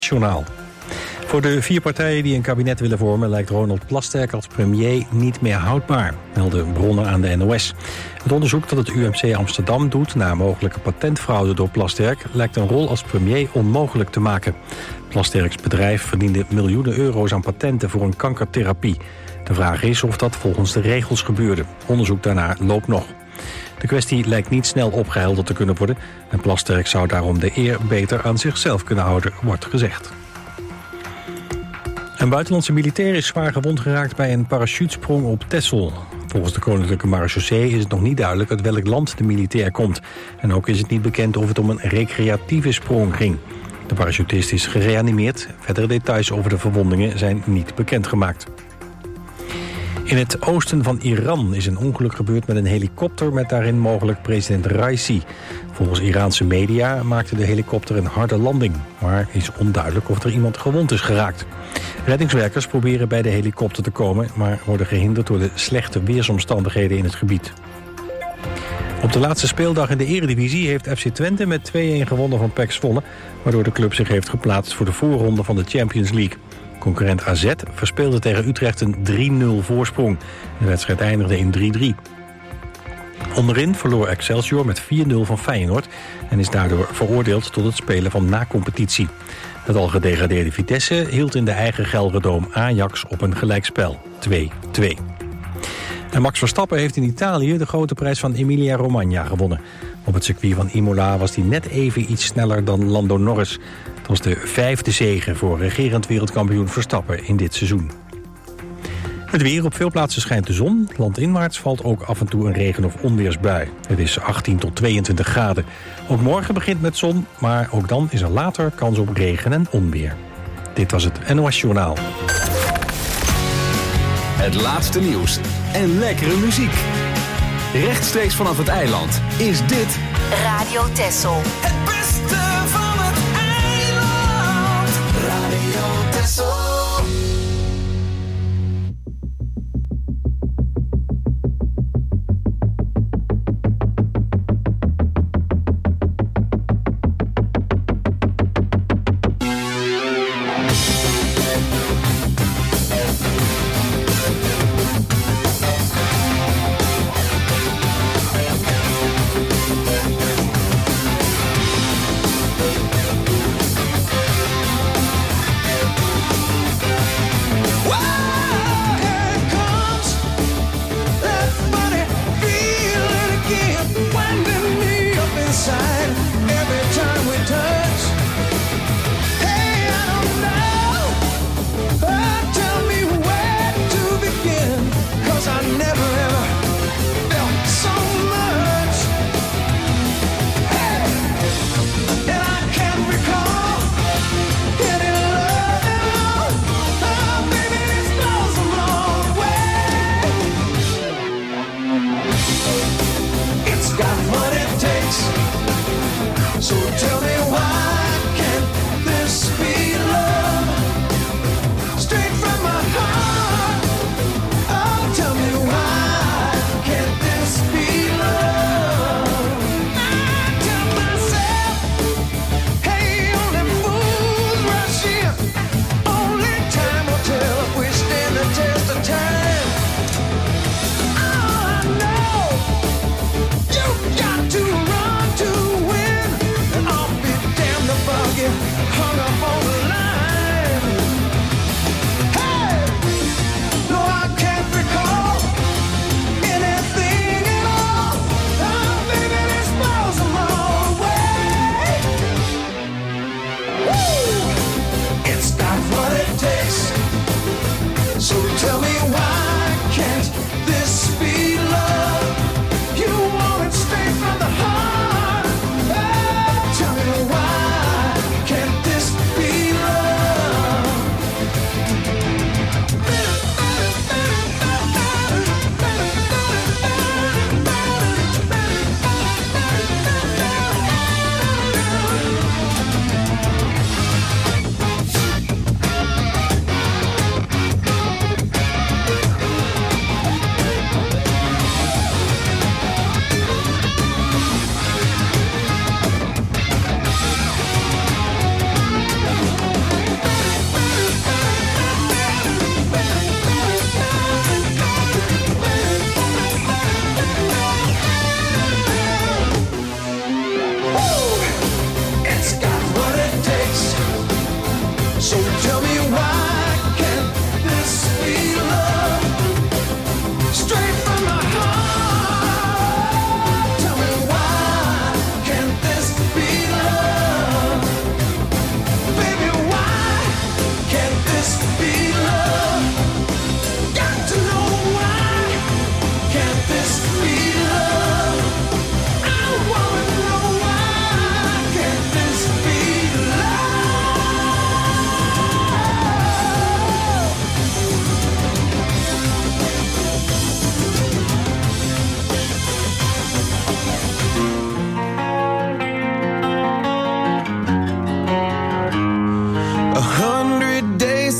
Journaal. Voor de 4 partijen die een kabinet willen vormen lijkt Ronald Plasterk als premier niet meer houdbaar, melden bronnen aan de NOS. Het onderzoek dat het UMC Amsterdam doet naar mogelijke patentfraude door Plasterk lijkt een rol als premier onmogelijk te maken. Plasterks bedrijf verdiende miljoenen euro's aan patenten voor een kankertherapie. De vraag is of dat volgens de regels gebeurde. Onderzoek daarna loopt nog. De kwestie lijkt niet snel opgehelderd te kunnen worden en Plasterk zou daarom de eer beter aan zichzelf kunnen houden, wordt gezegd. Een buitenlandse militair is zwaar gewond geraakt bij een parachutesprong op Texel. Volgens de Koninklijke Marechaussee is het nog niet duidelijk uit welk land de militair komt. En ook is het niet bekend of het om een recreatieve sprong ging. De parachutist is gereanimeerd. Verdere details over de verwondingen zijn niet bekendgemaakt. In het oosten van Iran is een ongeluk gebeurd met een helikopter met daarin mogelijk president Raisi. Volgens Iraanse media maakte de helikopter een harde landing, maar is onduidelijk of er iemand gewond is geraakt. Reddingswerkers proberen bij de helikopter te komen, maar worden gehinderd door de slechte weersomstandigheden in het gebied. Op de laatste speeldag in de Eredivisie heeft FC Twente met 2-1 gewonnen van PEC Zwolle, waardoor de club zich heeft geplaatst voor de voorronde van de Champions League. Concurrent AZ verspeelde tegen Utrecht een 3-0 voorsprong. De wedstrijd eindigde in 3-3. Onderin verloor Excelsior met 4-0 van Feyenoord en is daardoor veroordeeld tot het spelen van na-competitie. Het al gedegradeerde Vitesse hield in de eigen Gelredome Ajax op een gelijkspel, 2-2. En Max Verstappen heeft in Italië de grote prijs van Emilia-Romagna gewonnen. Op het circuit van Imola was hij net even iets sneller dan Lando Norris. Het was de 5e zege voor regerend wereldkampioen Verstappen in dit seizoen. Het weer: op veel plaatsen schijnt de zon. Landinwaarts valt ook af en toe een regen- of onweersbui. Het is 18 tot 22 graden. Ook morgen begint met zon, maar ook dan is er later kans op regen en onweer. Dit was het NOS Journaal. Het laatste nieuws en lekkere muziek. Rechtstreeks vanaf het eiland is dit Radio Texel. Het beste van het eiland. Radio Texel.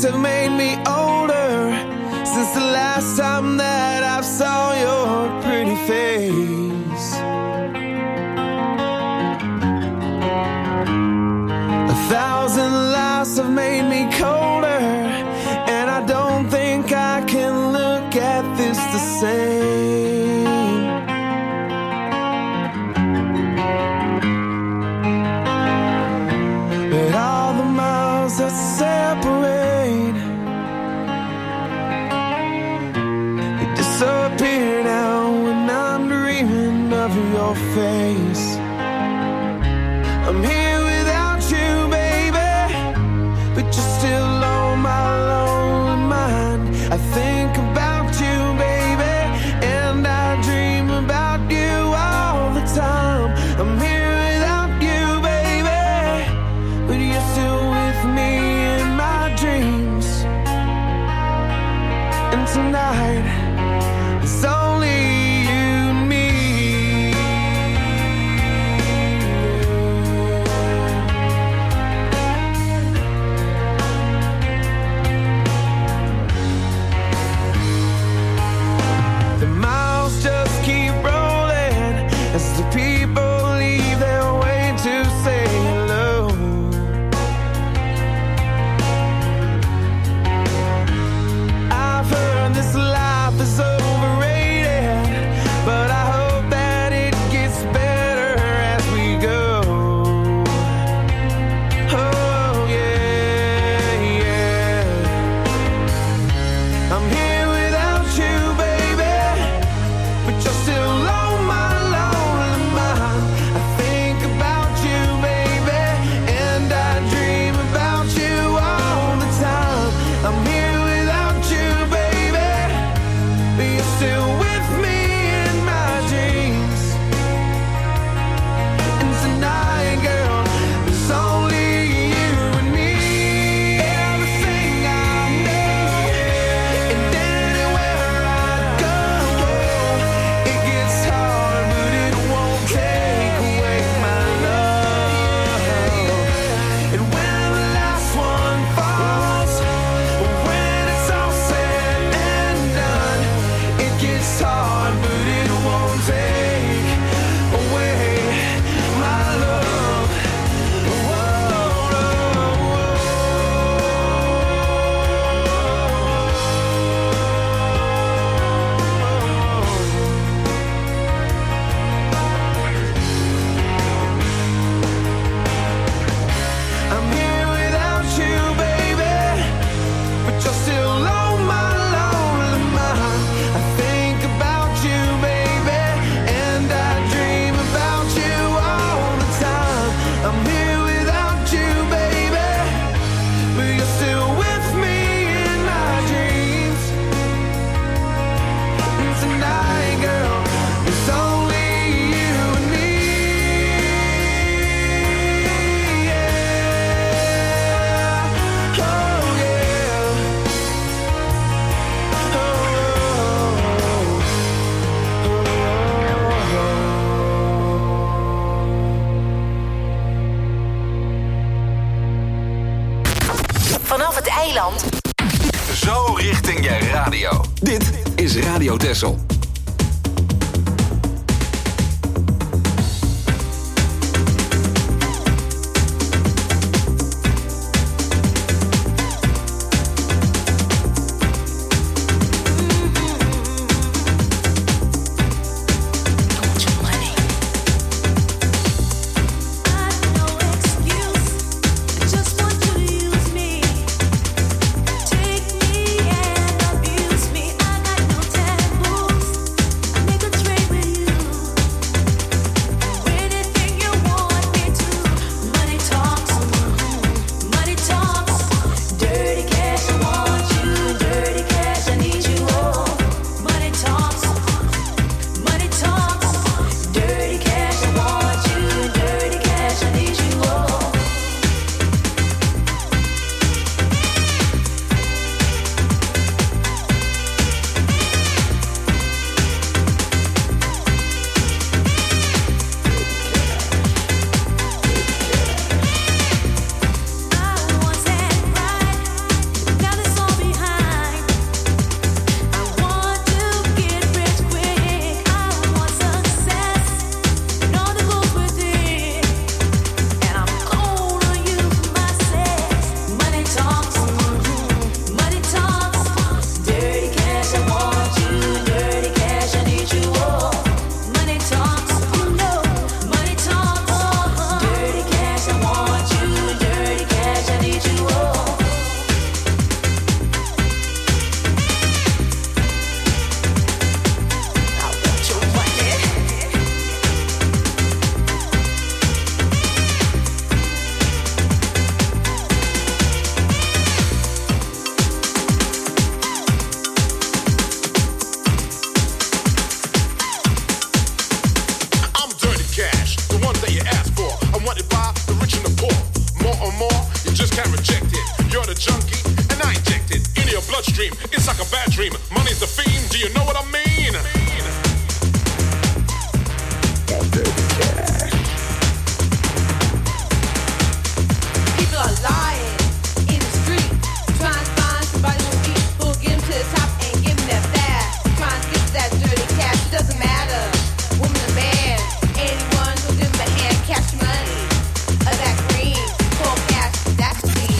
days have made me older since the last time that I saw your pretty face. 1,000 lives have made me colder, and I don't think I can look at this the same. But all the miles that separate, they disappear now when I'm dreaming of your face. I'm here without you, baby, but you're still on my lonely mind. I think about you, baby, and I dream about you all the time. I'm here without you, baby, but you're still with me in my dreams. And tonight, it's only you and me. The miles just keep rolling as the people leave their way to say hello. I've heard this life is overrated, but I hope that it gets better as we go. Oh yeah, yeah. I'm here without you, baby, but you're still on my lonely mind. I think about you, baby, and I dream about you all the time. I'm here without you, baby, but you're still with me in my dreams. And tonight, girl, it's only you and me. Everything I know, and anywhere I go, it gets hard, but it won't take away my love. And when the last one falls, when it's all said and done, it gets hard, but it won't take away my love. I'm here without you, baby, but you're still on my lonely mind. I think about you, baby, and I dream about you all the time. I'm here without you, baby, but you're still with me in my dreams. And tonight, girl, it's only you and me. Yeah. Oh yeah. Vanaf het eiland Zo richting je radio. Dit is Radio Texel. Take me and abuse me. I got no taboos. stream. It's like a bad dream. Money's the theme. Do you know what I mean? People are lying in the street, trying to find somebody who'll eat, who'll get 'em to the top and give 'em that fast. Trying to get to that dirty cash, it doesn't matter, woman or man, anyone who'll give 'em a hand, cash money, or that green, cold cash, that's green.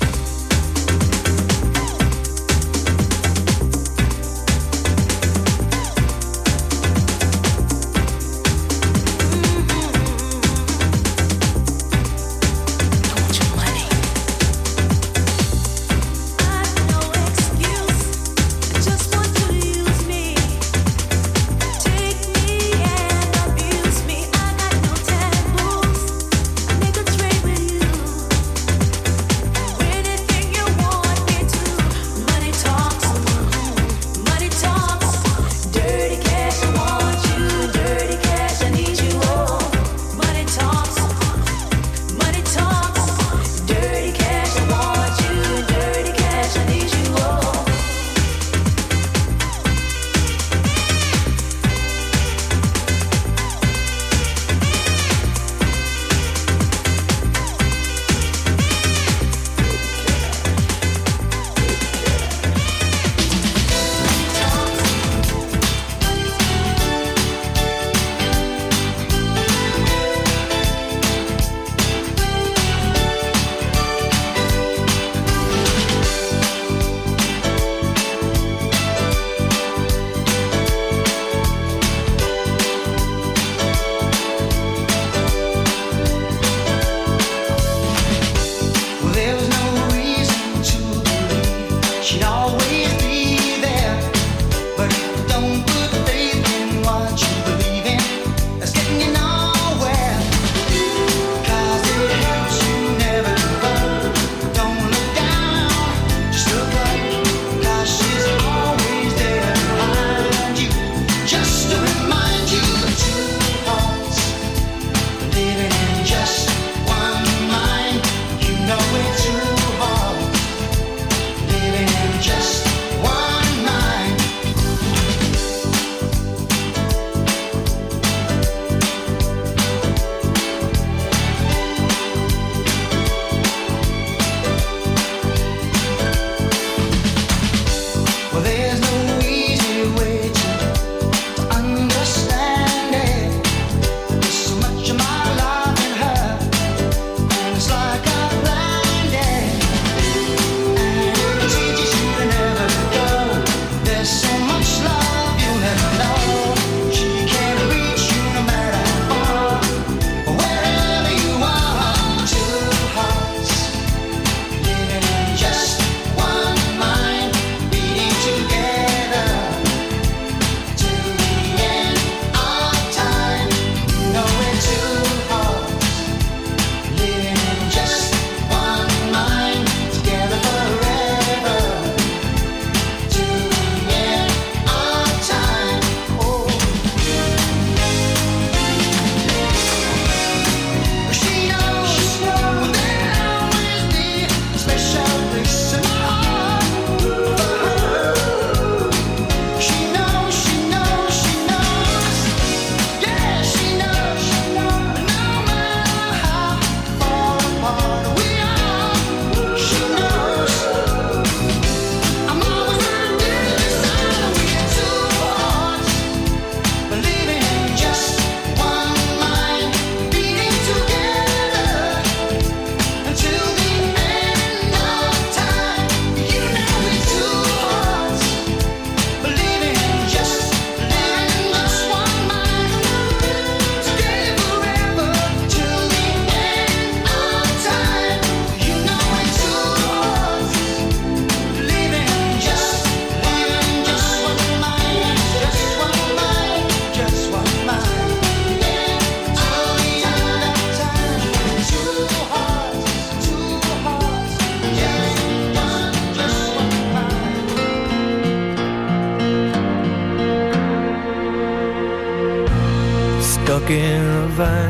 stuck in a van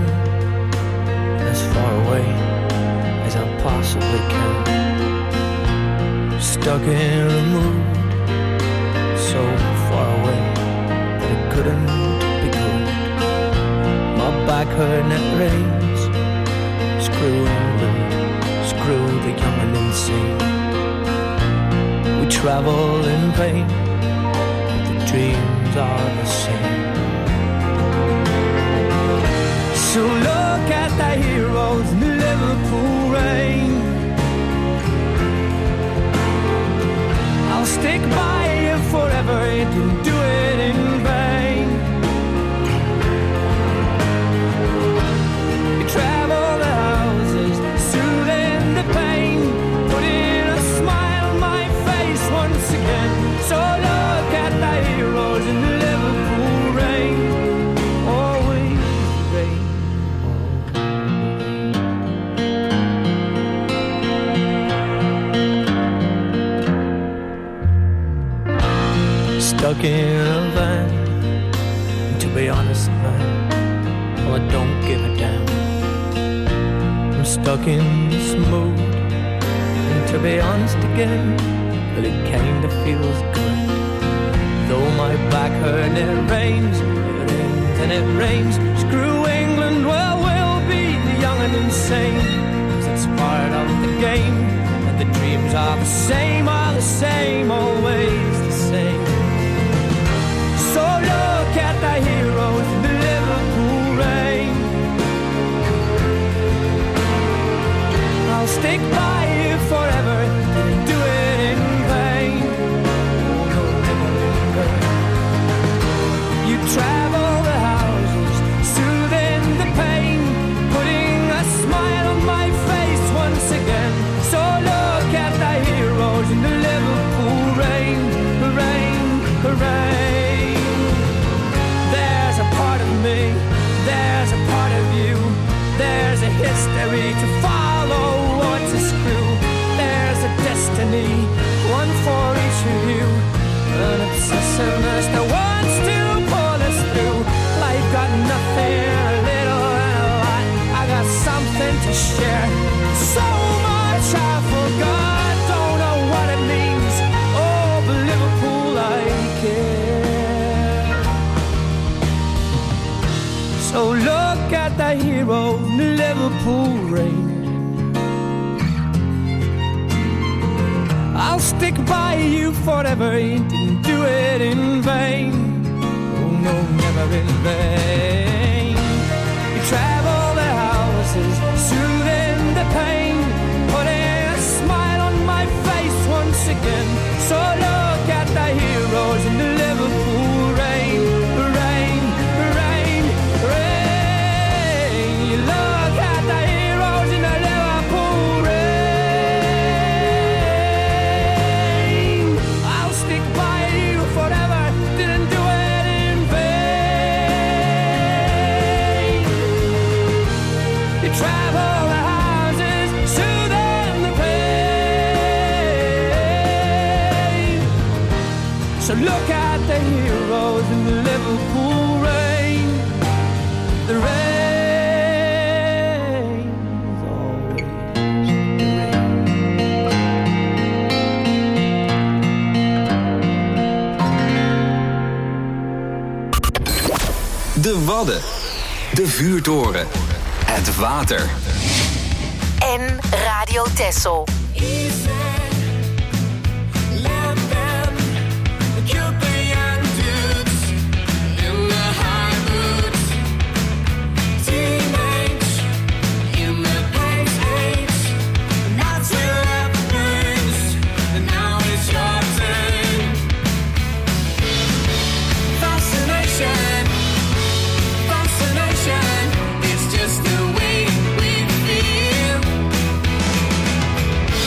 as far away as I possibly can, stuck in a mood couldn't be good. My back hurt and it rains. Screw England, screw the young and insane. We travel in vain, but the dreams are the same. So look at the heroes in the Liverpool rain. I'll stick by you forever, didn't do it in vain. You travel the houses, soothing the pain, putting a smile on my face once again. So look at the heroes in the Liverpool rain. Always rain. Stuck in a van, to be honest, man, well, I don't give a damn. I'm stuck in this mood, and to be honest again, well, it kinda feels good. Though my back hurt and it rains and it rains. Screw England, well, we'll be young and insane, 'cause it's part of the game, and the dreams are the same, always the same. So look at the heroes in the Liverpool rain. I'll stick by you forever, didn't do it in vain. Oh no, never in vain. You travel the houses, soothing the pain, putting a smile on my face once again. So look at the heroes in the Liverpool rain, rain, rain. There's a part of me, there's a part of you, there's a history to follow or to screw. There's a destiny, one for each of you, an obsessiveness that wants to pull us through. Life got nothing, a little and a lot. I got something to share, so much I forgot, don't know what it means. Oh, but Liverpool, I care. So look at the hero in the Liverpool rain. I'll stick by you forever, didn't do it in vain. Oh no, never in vain. You travel the houses, soothing the pain, putting a smile on my face once again. So look at the heroes in the Liverpool rain, rain, rain, rain. You look at the heroes in the Liverpool rain. I'll stick by you forever, didn't do it in vain. You travel the houses, soothing the pain. So look at the heroes in the Liverpool rain. The rain is always the rain. De Wadden. De vuurtoren. Het water. En Radio Texel. It's just the way we feel.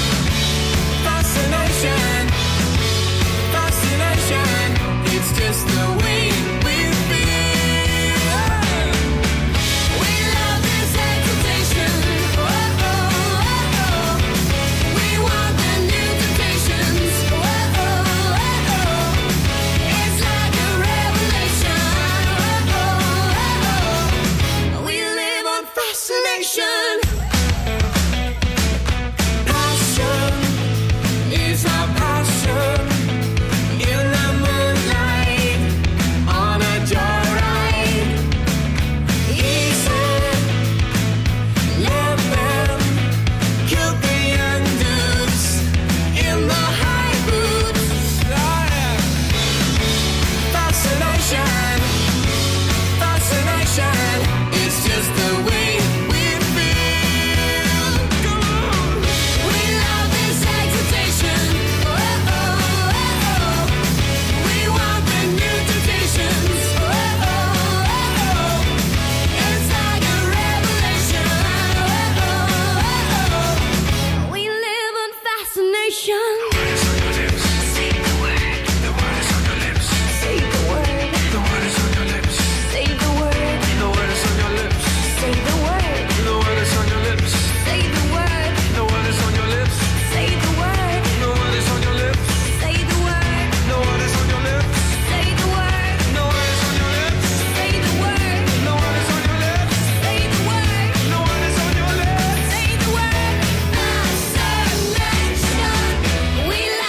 nation. Say the word. The word is on your lips. Say the word. The word is on your lips. Say the word. The word is on your lips. Say the word. The word is on your lips. Say the word. The word is on your lips. Say the word. The word is on your lips. Say the word. The word is on your lips. Say the word. The word is on your lips. Say the word. The word is on your lips. Say the word. The word is on your lips. Say the word. As a nation, we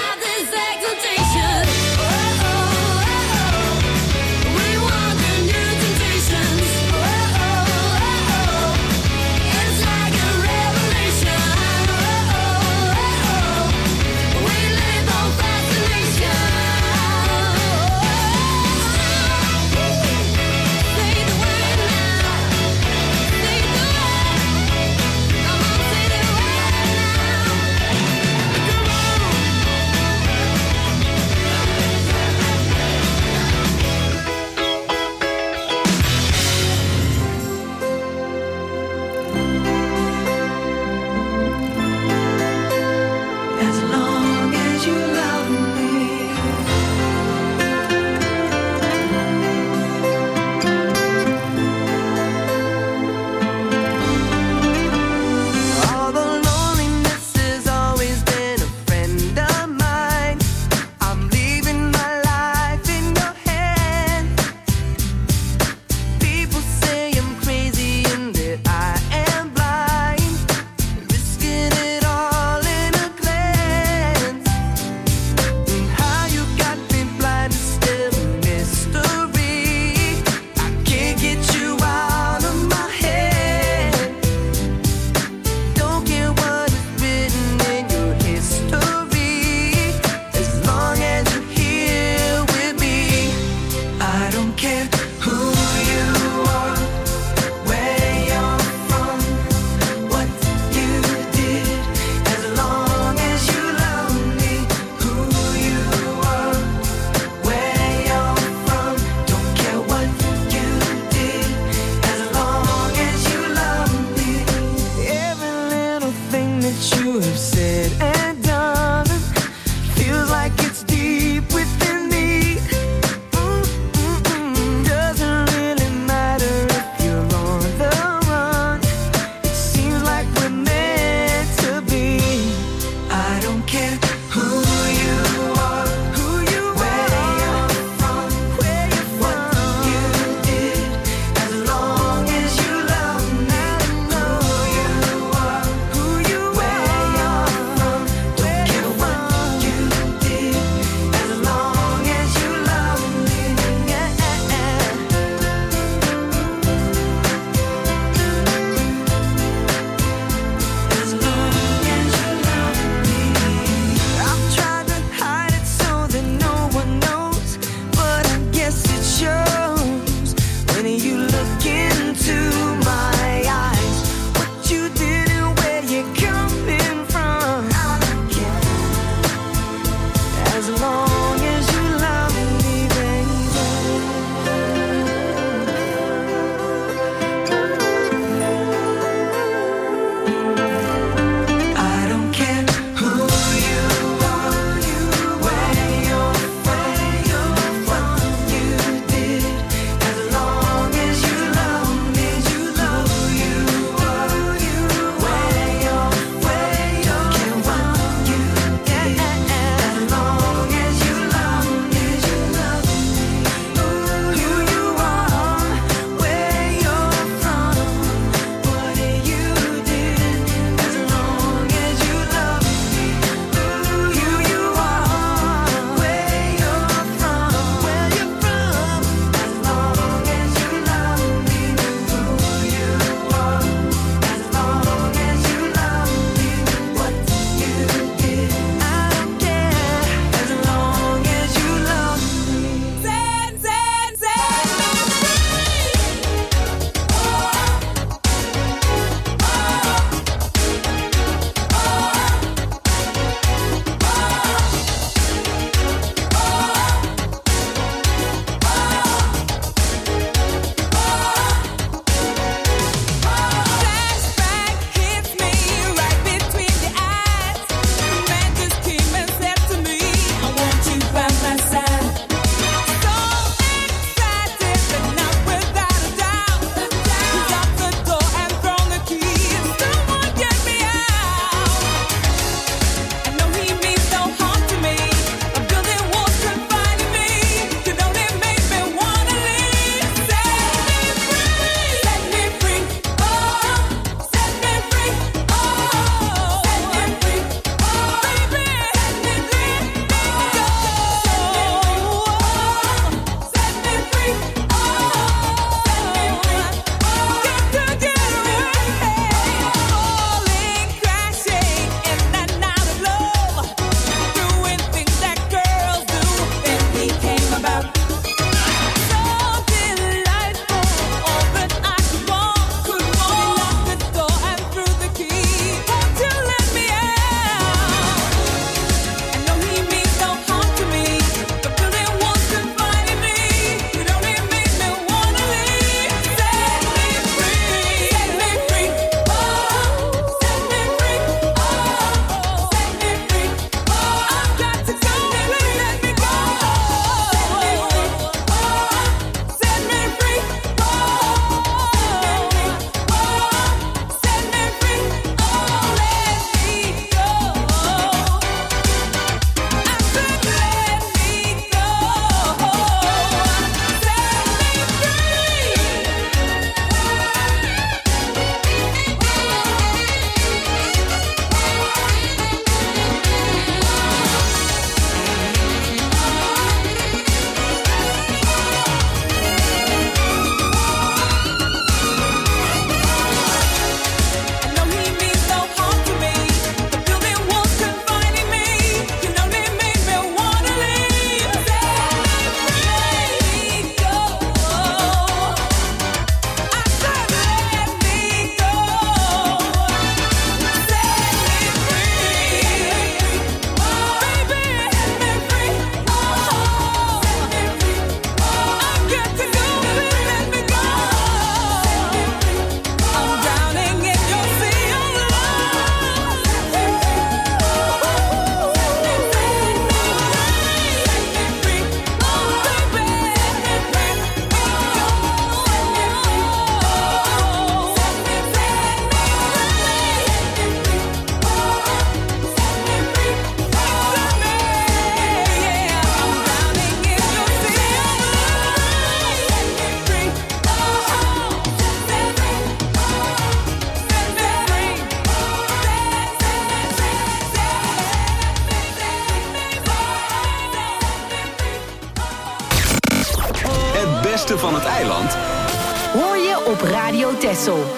beste van het eiland Hoor je op Radio Texel.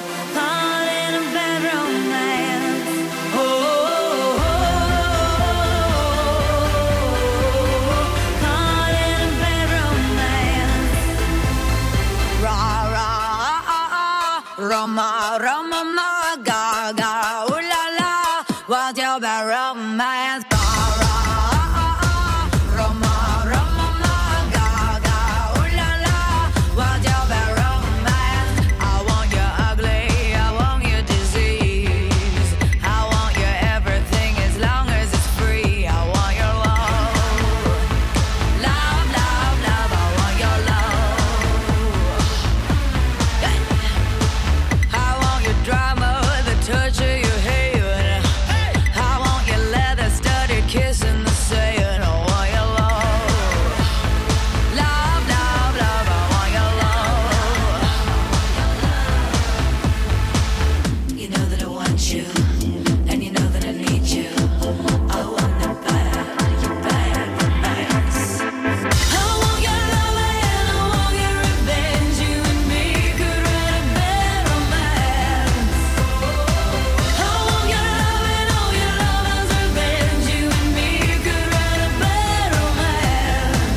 Roma, Roma, ma, ga, ga, ooh la la, what's your bad romance? Roma, Roma, ma, ga, ga, ooh la la, what's your bad romance? I want you ugly, I want you disease, I want you everything as long as it's free. I want your love, love, love, love, I want your love. I want your drama, the touch of your hand. I want your leather studded kiss in the sand. I want your love, love, love, love. I want your love. You know that I want you, and you know that I need you. I want the bad, your bad romance. I want your love and I want your revenge. You and me could write a bad romance. I want your love and all your lovers' revenge. You and me could write a bad romance.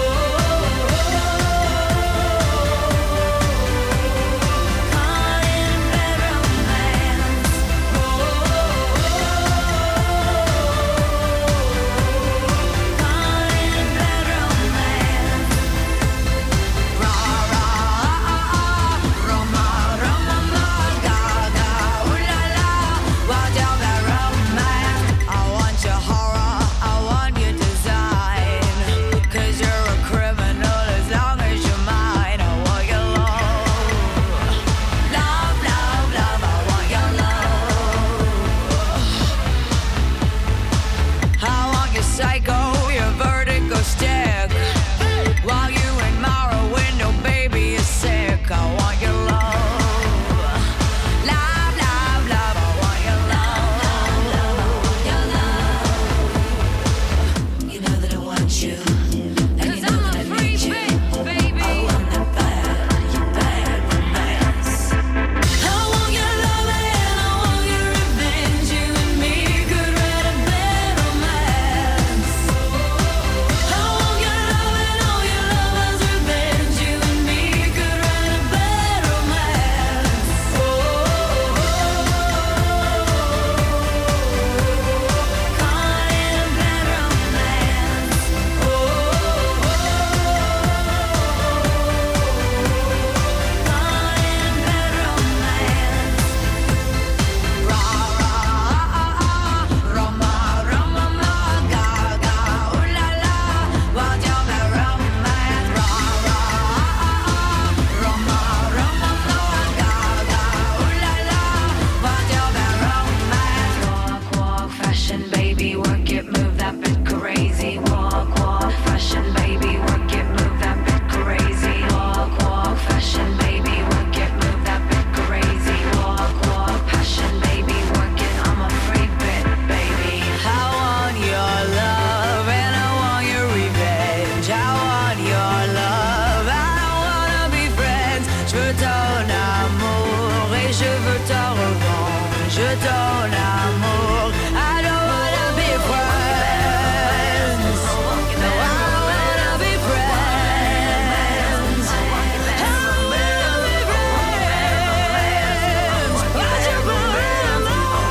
Caught in a bad romance. Caught in a bad romance. Ra ra Roma, Roma, ma, ga, ga, ooh la la, what's your bad romance? I want your horror, I want your design, 'cause you're a criminal as long as you're mine. I want your love, love, love, love, I want your love. I want your psycho, your vertigo stick, while you admire a window, baby, you're sick. I want your love, love, love, love, I want your love, your love. You know that I want you, and you know that I need you. Baby. I want that bad, your bad romance. I want your love and I want your revenge. You and me could write a bad romance. I want your love and all your lovers' revenge. You and me could write a bad romance. Caught in a bad romance. Caught in a bad romance. Ra ra Roma, Roma, ma, ga, ga, ooh la la, what's your bad romance? Ra ra Roma, Roma, ma, ga, ga, ooh la la, what's your bad romance? Walk, walk, fashion, baby, work it, move that bit crazy. Walk, walk, fashion, baby, work it, move that bit crazy. Walk, walk, fashion, baby, work it, move that bit crazy. Walk, walk, passion, baby, work it, I'm a freak bit, baby. I want your love and I want your revenge. I want your love, I wanna be friends. Je veux ton amour et je veux ta revanche. Ton amour, I don't wanna be friends. No, I wanna be friends. I wanna be friends. What's your romance?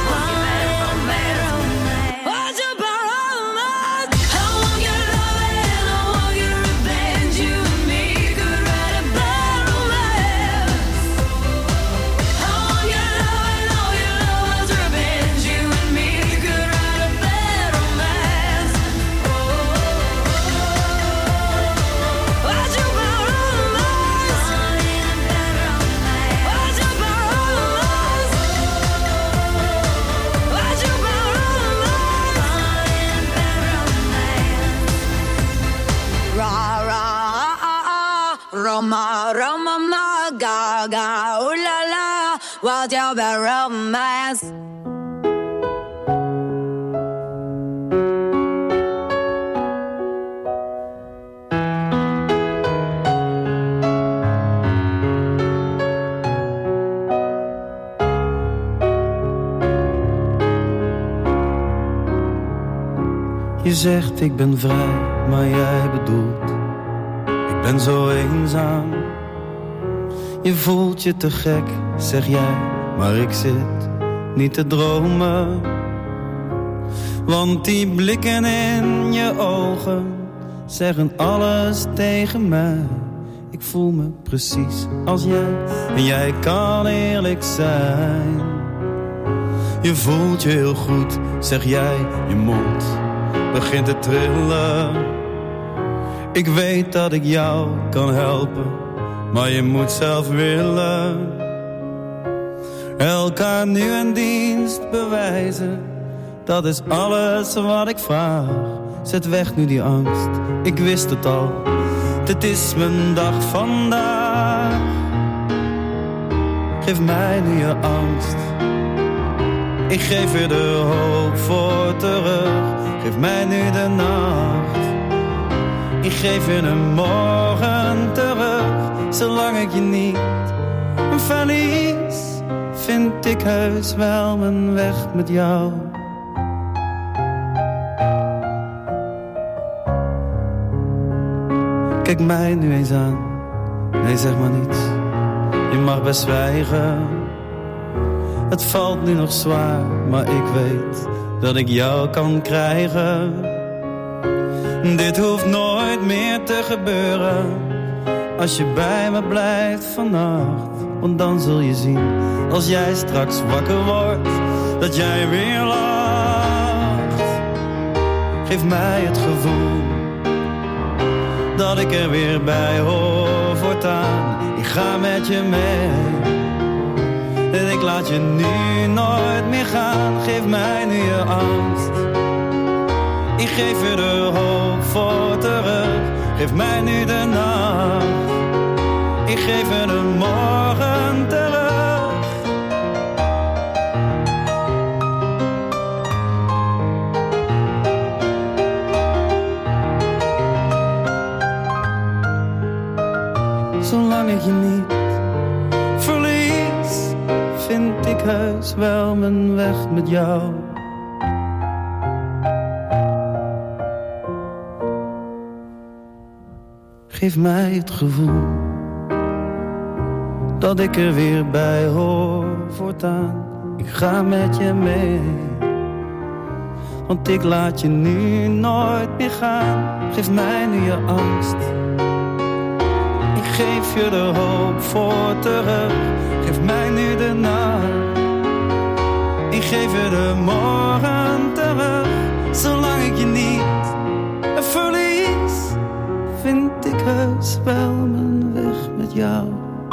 What's your romance? I want your love and I want your revenge. You and me could write a bad romance. I want your love and all your lovers' revenge. You and me could write a bad romance. What's your romance? What's your romance? What's your romance? Ra ra Roma, Roma, ma, ga, ga, ooh la la, what's your bad romance? zegt ik ben vrij, maar jij bedoelt ik ben zo eenzaam. Je voelt je te gek, zeg jij, maar ik zit niet te dromen. Want die blikken in je ogen zeggen alles tegen mij. Ik voel me precies als jij en jij kan eerlijk zijn. Je voelt je heel goed, zeg jij, je mond begint te trillen. Ik weet dat ik jou kan helpen, maar je moet zelf willen. Elkaar nu een dienst bewijzen, dat is alles wat ik vraag. Zet weg nu die angst, ik wist het al, dit is mijn dag vandaag. Geef mij nu je angst, ik geef je de hoop voor terug. Geef mij nu de nacht, ik geef je een morgen terug. Zolang ik je niet verlies, vind ik heus wel mijn weg met jou. Kijk mij nu eens aan, nee zeg maar niets, je mag best zwijgen. Het valt nu nog zwaar, maar ik weet dat ik jou kan krijgen. Dit hoeft nooit meer te gebeuren, als je bij me blijft vannacht. Want dan zul je zien, als jij straks wakker wordt, dat jij weer lacht. Geef mij het gevoel dat ik er weer bij hoor voortaan. Ik ga met je mee en ik laat je nu nooit meer gaan. Geef mij nu je angst, ik geef je de hoop voor terug. Geef mij nu de nacht, ik geef je de morgen terug. Zolang ik je niet verlies, vind ik heus wel mijn weg met jou. Geef mij het gevoel dat ik er weer bij hoor voortaan. Ik ga met je mee, want ik laat je nu nooit meer gaan. Geef mij nu je angst, ik geef je de hoop voor terug. Geef mij nu de nacht, ik geef je de morgen terug. Zolang ik je niet verlies, vind ik heus wel mijn weg met jou.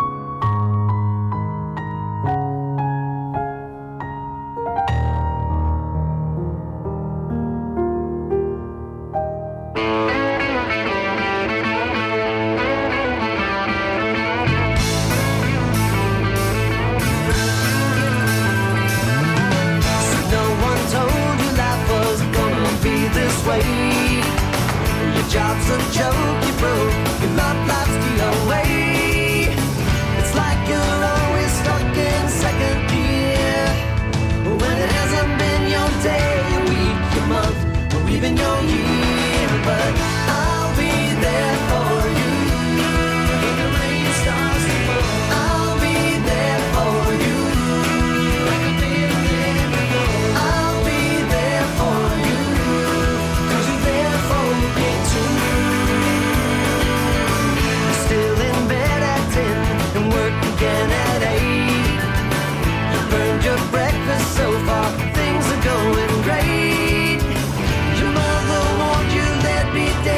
Job's a joke you broke, your love life's the away. It's like you're always stuck in second gear, when it hasn't been your day, your week, your month, or even your year. But I'll be there for you when the rain starts to fall. I'll be there for you like I've been there before. I'll be there for you 'cause you're there for me too. Still in bed at 10 and work again at 8. Burned your breakfast so far, things are going great. Your mother warned you there'd be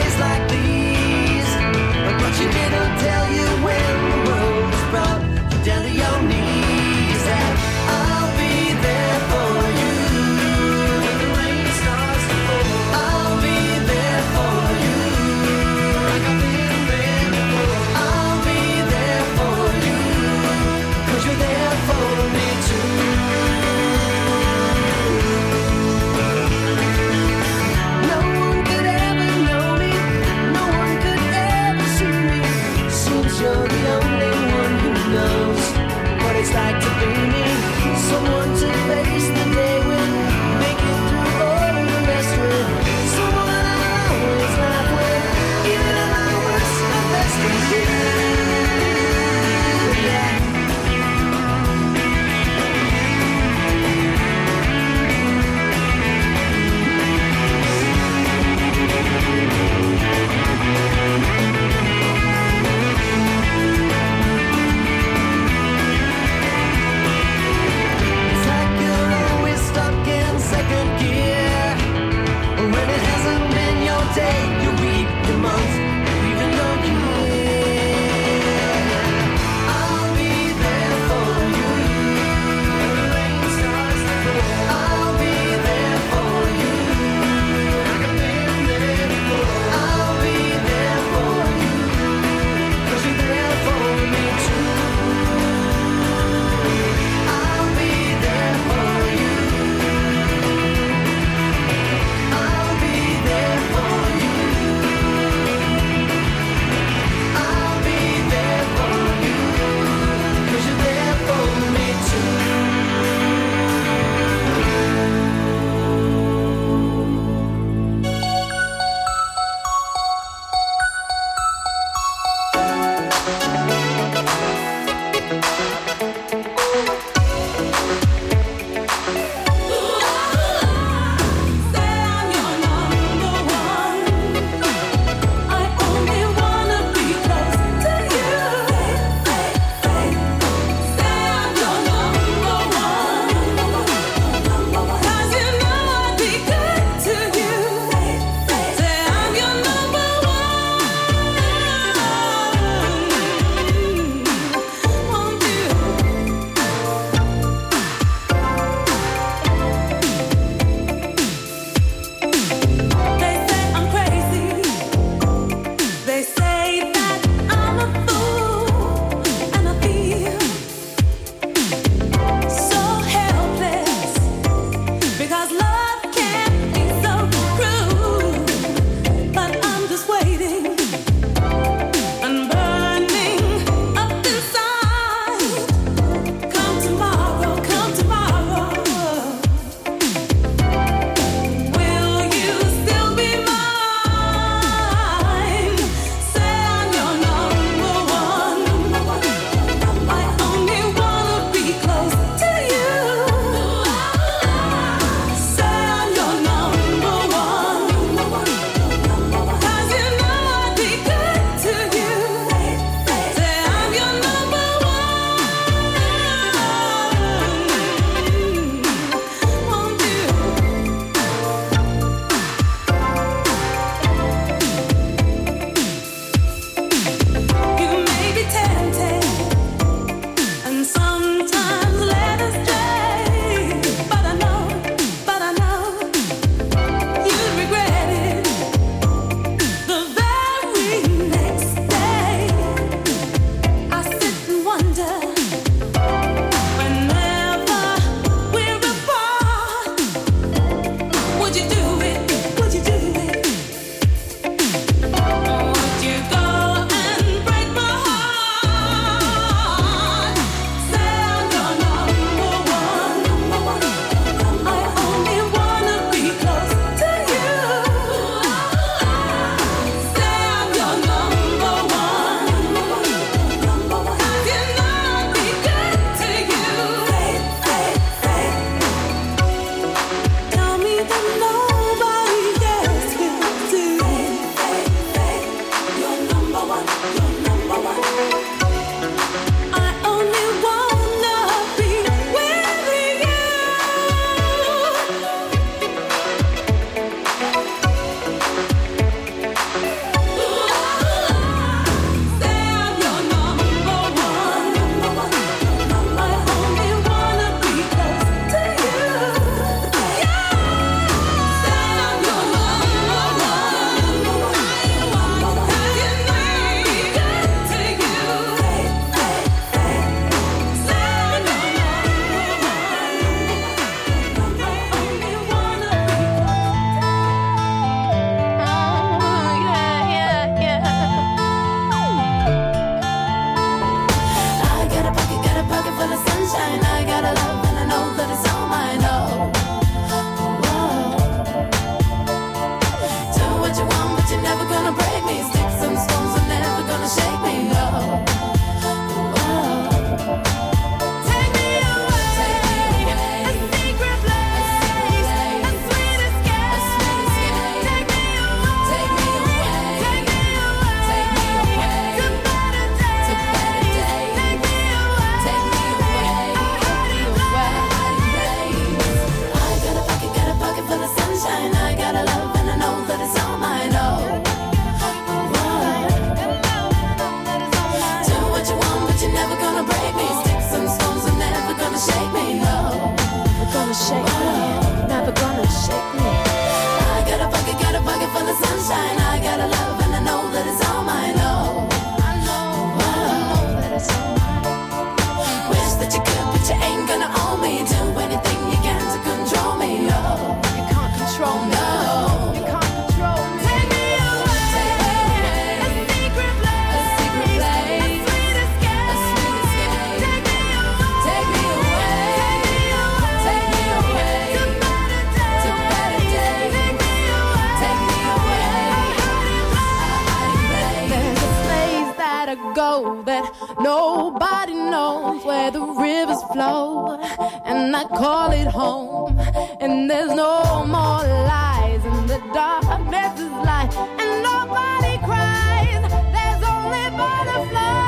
go that nobody knows where the rivers flow, and I call it home. And there's no more lies, and the darkness is light, and nobody cries. There's only butterflies.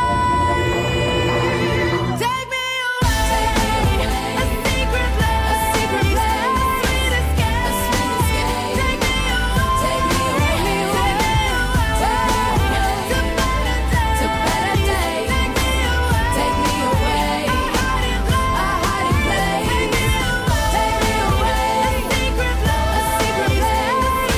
Take me away, a secret love, sweet escape. Take me away, to better days. Take me away, a hiding place. Take me away, a secret love, sweet escape.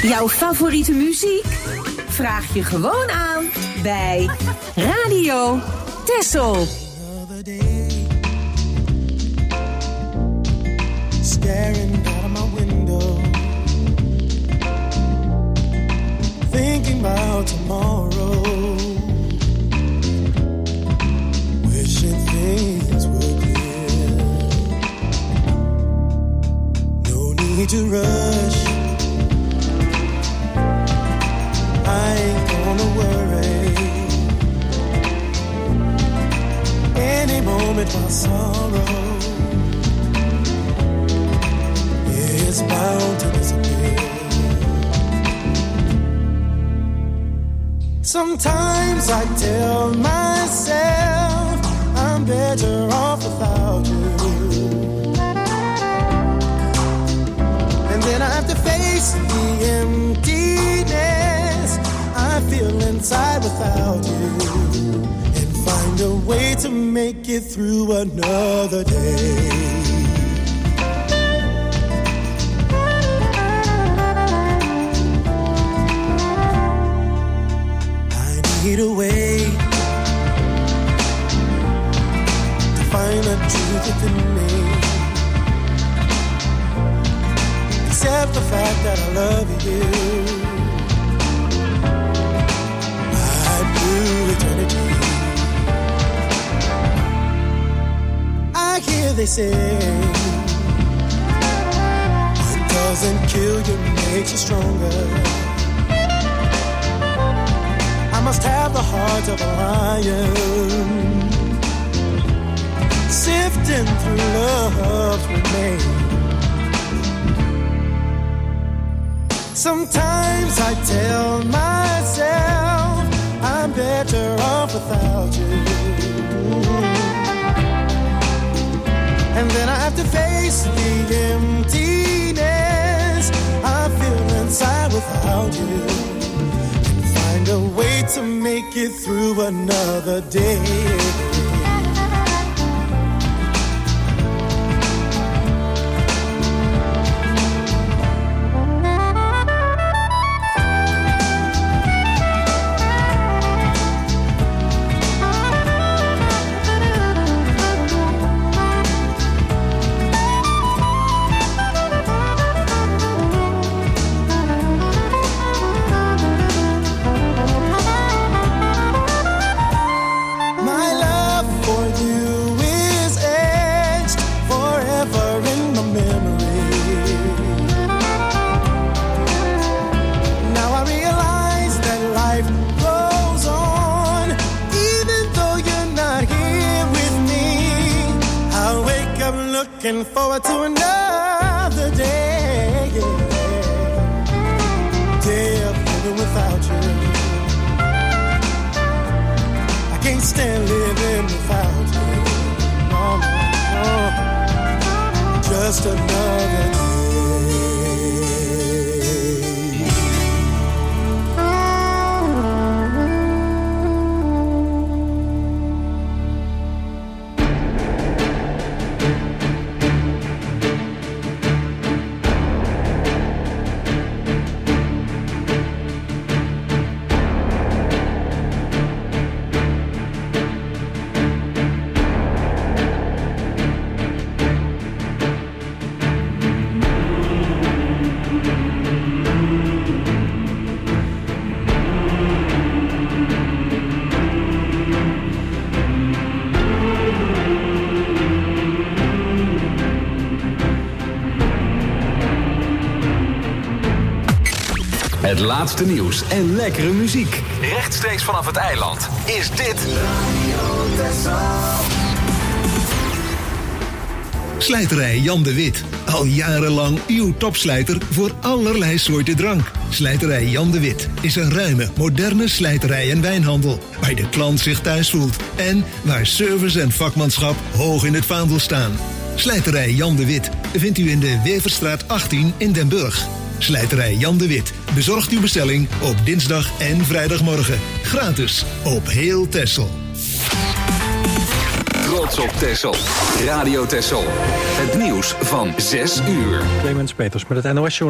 Jouw favoriete muziek? Vraag je gewoon aan bij Radio Tessel. Staring out of my window, thinking about tomorrow, wishing things were clear. No need to rush, I ain't gonna worry. Any moment my sorrow is bound to disappear. Sometimes I tell myself I'm better off without you, and then I have to face the emptiness I feel inside without you, and find a way to make it through another day. Need a way to find the truth within me, accept the fact that I love you. I'd do eternity. I hear they say what doesn't kill you makes you stronger. I must have the heart of a lion, sifting through love's remains. Sometimes I tell myself I'm better off without you, and then I have to face the emptiness I feel inside without you, a way to make it through another day. Looking forward to another day, day of living without you. I can't stand living without you. No, no, no. Just another day. Het laatste nieuws en lekkere muziek. Rechtstreeks vanaf het eiland is dit Radio Tessel. Slijterij Jan de Wit. Al jarenlang uw topslijter voor allerlei soorten drank. Slijterij Jan de Wit is een ruime, moderne slijterij en wijnhandel, waar de klant zich thuis voelt en waar service en vakmanschap hoog in het vaandel staan. Slijterij Jan de Wit vindt u in de Weverstraat 18 in Den Burg. Slijterij Jan de Wit bezorgt uw bestelling op dinsdag en vrijdagmorgen. Gratis op heel Tessel. Trots op Tessel. Radio Tessel. Het nieuws van 6 uur. Clemens Peters met het NOS-journaal.